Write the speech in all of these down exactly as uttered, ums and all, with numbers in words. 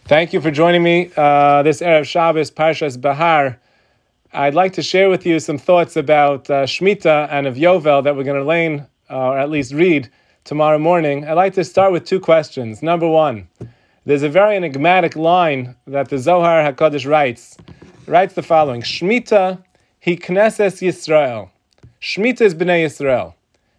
Thank you for joining me uh, this Erev Shabbos, Parshas Bahar. I'd like to share with you some thoughts about uh, Shemitah and of Yovel that we're going to learn, uh, or at least read, tomorrow morning. I'd like to start with two questions. Number one, there's a very enigmatic line that the Zohar HaKadosh writes. It writes the following: Shemitah hi Knesses Yisrael. Shemitah is Bnei Yisrael.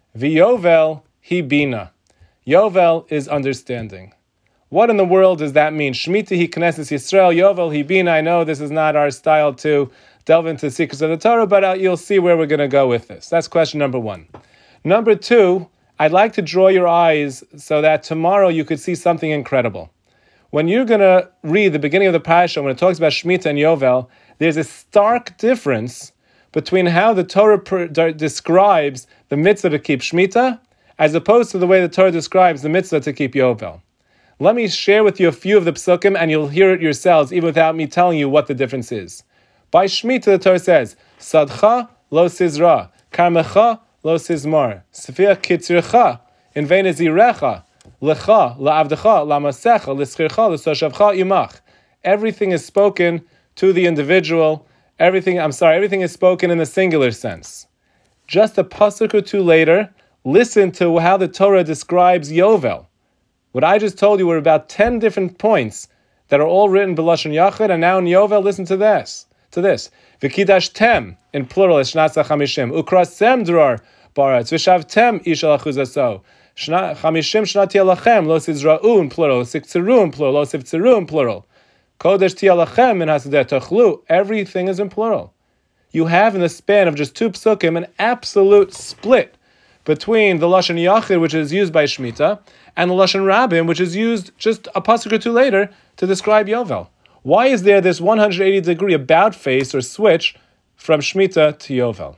V'Yovel hi Bina. Yovel is understanding. What in the world does that mean? Shemitah hi Knesses Yisrael, Yovel hi Bina. I know this is not our style to delve into the secrets of the Torah, but uh, you'll see where we're going to go with this. That's question number one. Number two, I'd like to draw your eyes so that tomorrow you could see something incredible. When you're going to read the beginning of the parasha, when it talks about Shemitah and Yovel, there's a stark difference between how the Torah per- describes the mitzvah to keep Shemitah as opposed to the way the Torah describes the mitzvah to keep Yovel. Let me share with you a few of the psukim, and you'll hear it yourselves, even without me telling you what the difference is. By Shemitah, the Torah says, Sadcha lo sizra, Karmecha lo sizmar, Sefir kitzircha, in vein zirecha, Lecha, la'avdecha, la'masecha, l'schircha, l'soshavcha, imach. Everything is spoken to the individual. Everything, I'm sorry, everything is spoken in the singular sense. Just a pasuk or two later, listen to how the Torah describes Yovel. What I just told you were about ten different points that are all written b'lashon yachid, and now in Yovel, listen to this. To this, v'kidashtem in plural is shnat chamishim, ukrasem dror baratz v'shavtem ish al achuzaso, chamishim shnat tialachem lo sizra'u in plural, siktzeru in plural, lo sivtzeru in plural, kodesh tialachem in hasadeh tachlu. Everything is in plural. You have in the span of just two psukim an absolute split between the lashon yachid, which is used by Shemitah, and the lashon rabim, which is used just a pasuk or two later to describe Yovel. Why is there this one hundred eighty degree about face or switch from Shemitah to Yovel?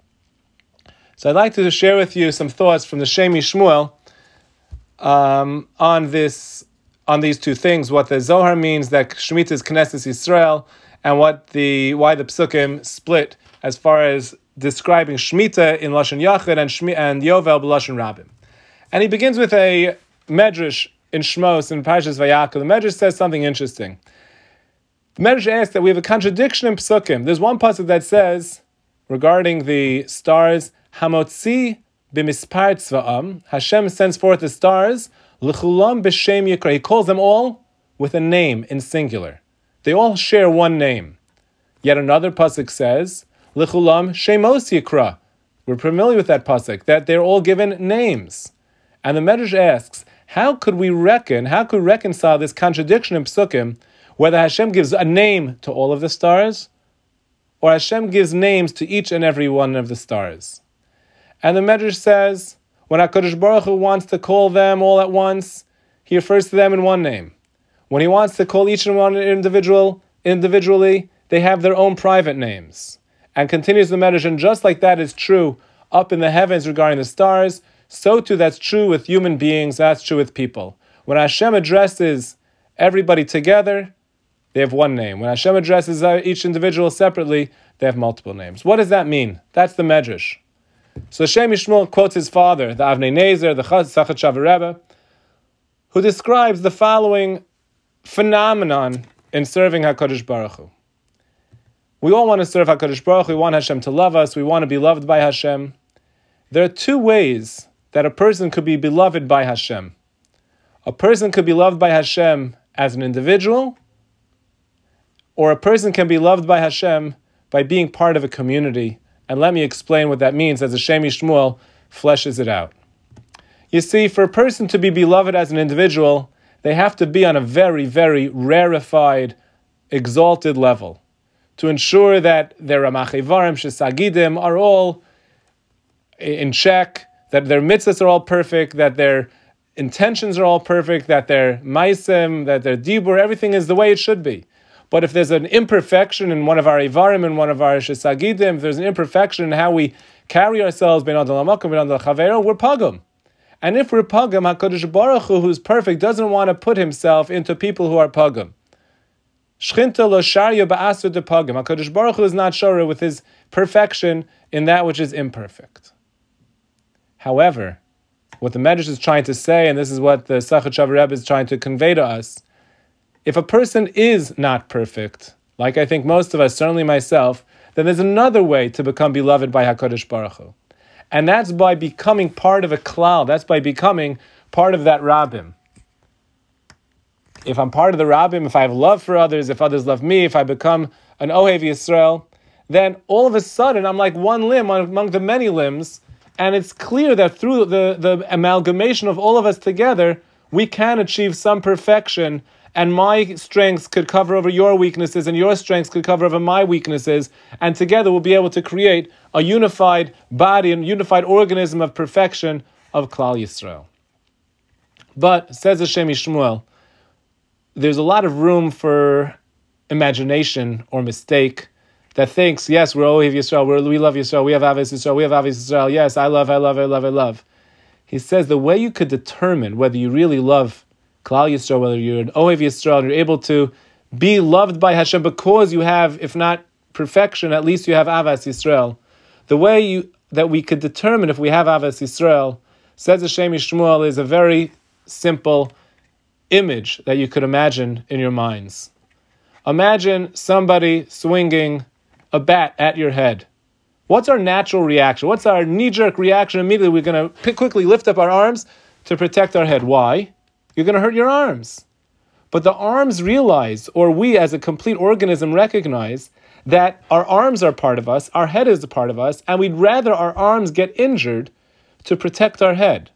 So I'd like to share with you some thoughts from the Shemi Shmuel um, on this, on these two things. What the Zohar means that Shemitah is Knesses Yisrael, and what the why the psukim split as far as describing Shemitah in lashon yachid and Shmi, and Yovel b'lashon rabim. And he begins with a medrash in Shmos in Parshas Vayakov. The medrash says something interesting. The Medrash asks that we have a contradiction in Psukim. There's one pasuk that says, regarding the stars, Hamotzi b'mispar tzva'am, Hashem sends forth the stars, l'chulam b'shem yikra. He calls them all with a name in singular. They all share one name. Yet another pasuk says, l'chulam shemos yikra. We're familiar with that pasuk, that they're all given names. And the Medrash asks, how could we reckon, how could we reconcile this contradiction in Psukim, whether Hashem gives a name to all of the stars, or Hashem gives names to each and every one of the stars? And the Medrash says, when HaKadosh Baruch Hu wants to call them all at once, He refers to them in one name. When He wants to call each and one individual individually, they have their own private names. And continues the Medrash, and just like that is true up in the heavens regarding the stars, so too that's true with human beings, that's true with people. When Hashem addresses everybody together, they have one name. When Hashem addresses each individual separately, they have multiple names. What does that mean? That's the Medrash. So Shemi Shmuel quotes his father, the Avnei Nezer, the Sachat Shavu Rebbe, who describes the following phenomenon in serving HaKadosh Baruch Hu. We all want to serve HaKadosh Baruch Hu. We want Hashem to love us. We want to be loved by Hashem. There are two ways that a person could be beloved by Hashem. A person could be loved by Hashem as an individual, or a person can be loved by Hashem by being part of a community. And let me explain what that means as the Shemi Shmuel fleshes it out. You see, for a person to be beloved as an individual, they have to be on a very, very rarefied, exalted level to ensure that their Ramach Ivarim, Shesagidim are all in check, that their mitzvahs are all perfect, that their intentions are all perfect, that their maisim, that their dibur, everything is the way it should be. But if there's an imperfection in one of our ivarim, in one of our shesagidim, if there's an imperfection in how we carry ourselves, ben adal hamakom, ben adal chavero, we're pagum. And if we're pagum, HaKadosh Baruch Hu, who's perfect, doesn't want to put himself into people who are pagum. Shchinta lo sharya ba'asu de pagum. HaKadosh Baruch Hu is not shara with his perfection in that which is imperfect. However, what the Medrash is trying to say, and this is what the Sachat Shavu Rebbe is trying to convey to us, If a person is not perfect, like I think most of us, certainly myself, then there's another way to become beloved by HaKadosh Baruch Hu. And that's by becoming part of a klal. That's by becoming part of that rabbim. If I'm part of the rabbim, if I have love for others, if others love me, if I become an Ohev Yisrael, then all of a sudden I'm like one limb among the many limbs, and it's clear that through the, the amalgamation of all of us together, we can achieve some perfection, and my strengths could cover over your weaknesses, and your strengths could cover over my weaknesses, and together we'll be able to create a unified body and unified organism of perfection of Klal Yisrael. But, says Hashem Yishmuel, there's a lot of room for imagination or mistake that thinks, yes, we're Ohev Yisrael, we're, we love Yisrael, we have Ahavas Yisrael, we have Ahavas Yisrael, yes, I love, I love, I love, I love. He says the way you could determine whether you really love Klal Yisrael, whether you're an Ohev Yisrael, and you're able to be loved by Hashem because you have, if not perfection, at least you have Ahavas Yisrael. The way you that we could determine if we have Ahavas Yisrael, says Hashem Yishmuel, is a very simple image that you could imagine in your minds. Imagine somebody swinging a bat at your head. What's our natural reaction? What's our knee-jerk reaction? Immediately we're going to quickly lift up our arms to protect our head. Why? You're going to hurt your arms. But the arms realize, or we as a complete organism recognize, that our arms are part of us, our head is a part of us, and we'd rather our arms get injured to protect our head.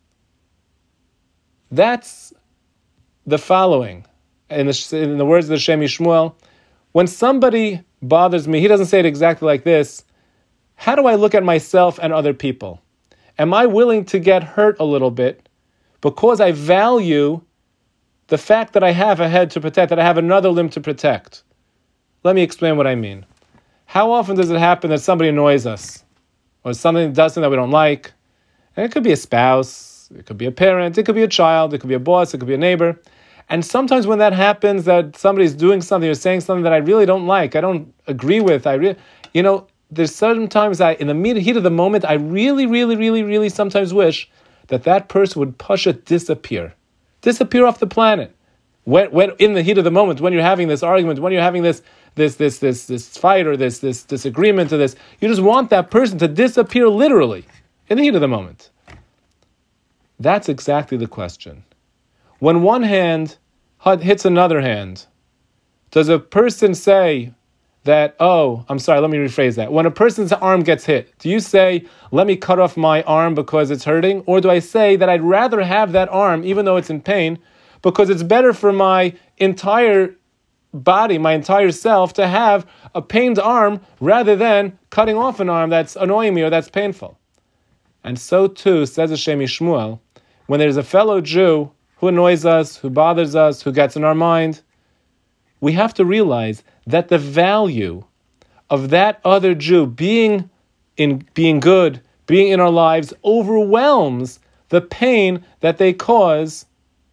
That's the following. In the, in the words of the Shem Yishmuel, when somebody bothers me, he doesn't say it exactly like this, how do I look at myself and other people? Am I willing to get hurt a little bit because I value the fact that I have a head to protect, that I have another limb to protect? Let me explain what I mean. How often does it happen that somebody annoys us? Or something does something that we don't like? And it could be a spouse, it could be a parent, it could be a child, it could be a boss, it could be a neighbor. And sometimes when that happens, that somebody's doing something or saying something that I really don't like, I don't agree with, I really, you know, there's sometimes I, in the heat of the moment, I really, really, really, really sometimes wish that that person would push it disappear. Disappear off the planet. When, when in the heat of the moment, when you're having this argument, when you're having this, this, this, this, this fight or this, this disagreement or this, you just want that person to disappear literally in the heat of the moment. That's exactly the question. When one hand hits another hand, does a person say that, oh, I'm sorry, let me rephrase that. When a person's arm gets hit, do you say, let me cut off my arm because it's hurting? Or do I say that I'd rather have that arm, even though it's in pain, because it's better for my entire body, my entire self, to have a pained arm rather than cutting off an arm that's annoying me or that's painful? And so too, says Hashem Yishmuel, when there's a fellow Jew who annoys us, who bothers us, who gets in our mind, we have to realize that the value of that other Jew being in being good, being in our lives, overwhelms the pain that they cause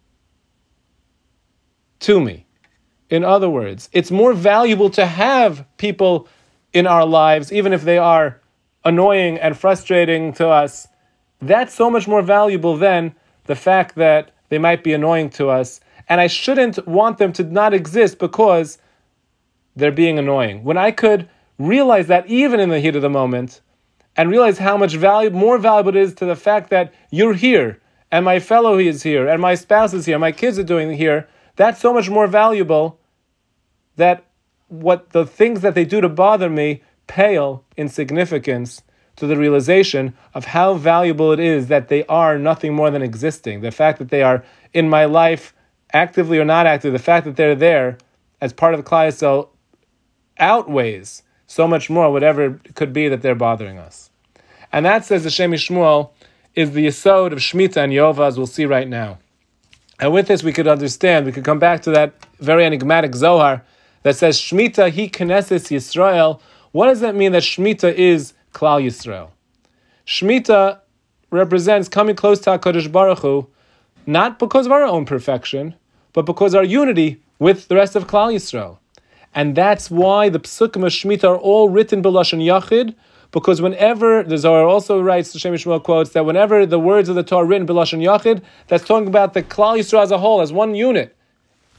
to me. In other words, it's more valuable to have people in our lives, even if they are annoying and frustrating to us. That's so much more valuable than the fact that they might be annoying to us, and I shouldn't want them to not exist because they're being annoying. When I could realize that even in the heat of the moment, and realize how much value, more valuable it is to the fact that you're here, and my fellow is here, and my spouse is here, my kids are doing here, that's so much more valuable that what the things that they do to bother me pale in significance to the realization of how valuable it is that they are nothing more than existing. The fact that they are in my life, actively or not actively, the fact that they're there as part of the Klal Yisrael outweighs so much more whatever it could be that they're bothering us. And that, says Hashem Yishmuel, is the yesod of Shemitah and Yova, as we'll see right now. And with this we could understand, we could come back to that very enigmatic Zohar that says Shemitah hi Knesset Yisrael. What does that mean that Shemitah is Klal Yisrael? Shemitah represents coming close to HaKadosh Baruch Hu, not because of our own perfection, but because of our unity with the rest of Klal Yisrael. And that's why the Psukim of Shemitah are all written b'Lashon Yachid, because whenever, the Zohar also writes, the Shem Yishmuel quotes, that whenever the words of the Torah are written b'Lashon Yachid, that's talking about the Klal Yisrael as a whole, as one unit.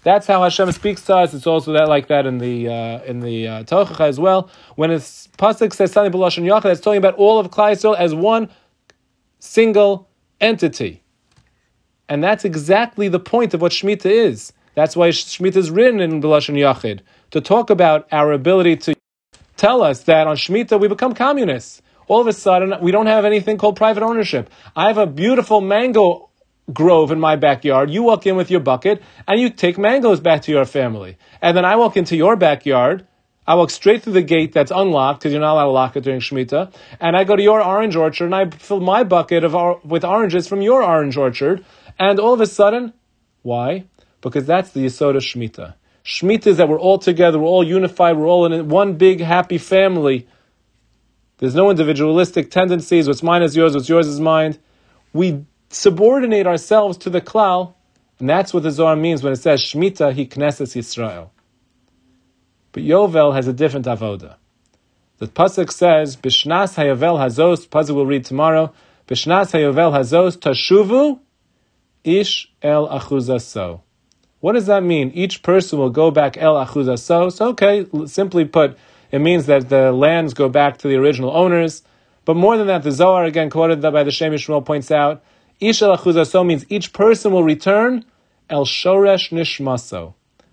That's how Hashem speaks to us. It's also that like that in the uh, in the uh, Tochacha as well. When it's pasuk says something b'lashon yachid, it's talking about all of Klal Yisrael as one single entity, and that's exactly the point of what Shemitah is. That's why Shemitah is written in b'lashon yachid, to talk about our ability to tell us that on Shemitah we become communists. All of a sudden, we don't have anything called private ownership. I have a beautiful mango grove in my backyard. You walk in with your bucket, and you take mangoes back to your family. And then I walk into your backyard. I walk straight through the gate that's unlocked, because you're not allowed to lock it during Shemitah. And I go to your orange orchard, and I fill my bucket of or- with oranges from your orange orchard. And all of a sudden, why? Because that's the Yesod of Shemitah. Shemitah is that we're all together, we're all unified, we're all in one big happy family. There's no individualistic tendencies. What's mine is yours, what's yours is mine. We subordinate ourselves to the klal, and that's what the Zohar means when it says Shemitah hi Knesset Yisrael. But Yovel has a different avoda. The pasuk says B'shnas hayovel hazos. Pasuk we'll read tomorrow. B'shnas hayovel hazos tashuvu ish el achuzaso. What does that mean? Each person will go back el achuzaso. So okay, simply put, it means that the lands go back to the original owners. But more than that, the Zohar, again quoted by the Shem Yishmael, points out, Ish el achuzaso means each person will return el shoresh nishmaso.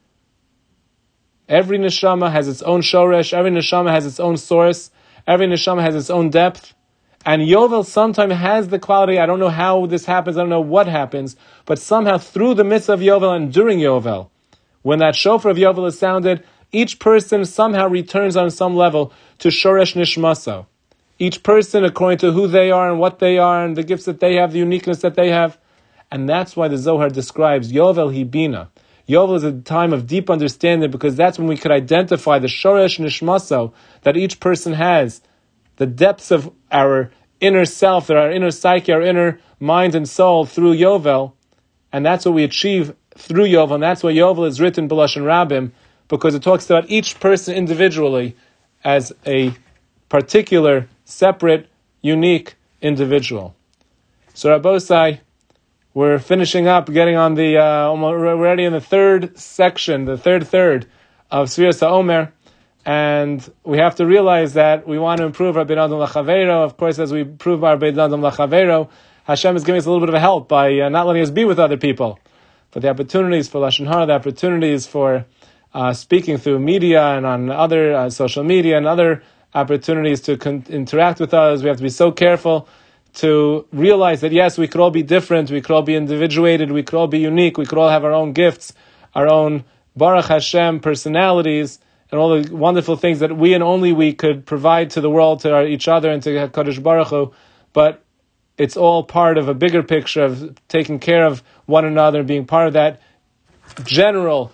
Every neshama has its own shoresh, every neshama has its own source, every neshama has its own depth. And Yovel sometimes has the quality, I don't know how this happens, I don't know what happens, but somehow through the midst of Yovel and during Yovel, when that shofar of Yovel is sounded, each person somehow returns on some level to Shoresh Nishmaso. Each person according to who they are and what they are and the gifts that they have, the uniqueness that they have. And that's why the Zohar describes Yovel Hibina. Yovel is a time of deep understanding because that's when we could identify the Shoresh Nishmaso that each person has, the depths of our inner self, our inner psyche, our inner mind and soul through Yovel. And that's what we achieve through Yovel. And that's why Yovel is written B'lashon Rabim, because it talks about each person individually as a particular, separate, unique individual. So Rabbosai, we're finishing up, getting on the, uh, we're already in the third section, the third third of Sfiras HaOmer, and we have to realize that we want to improve our Bein Adam L'Chaveiro. Of course, as we improve our Bein Adam L'Chaveiro, Hashem is giving us a little bit of a help by uh, not letting us be with other people. But the opportunities for Lashon Hara, the opportunities for Uh, speaking through media and on other uh, social media and other opportunities to con- interact with others. We have to be so careful to realize that yes, we could all be different, we could all be individuated, we could all be unique, we could all have our own gifts, our own Baruch Hashem personalities, and all the wonderful things that we and only we could provide to the world, to our, each other, and to HaKadosh Baruch Hu. But it's all part of a bigger picture of taking care of one another, being part of that general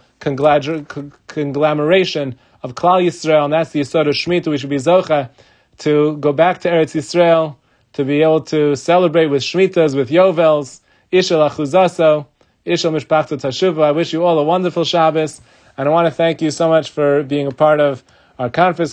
conglomeration of Klal Yisrael, and that's the Yesod of Shemitah. We should be Zocha to go back to Eretz Yisrael, to be able to celebrate with Shemitahs, with Yovels, Ishel Achuzaso, Ishel Mishpachto Tashuva. I wish you all a wonderful Shabbos, and I want to thank you so much for being a part of our conference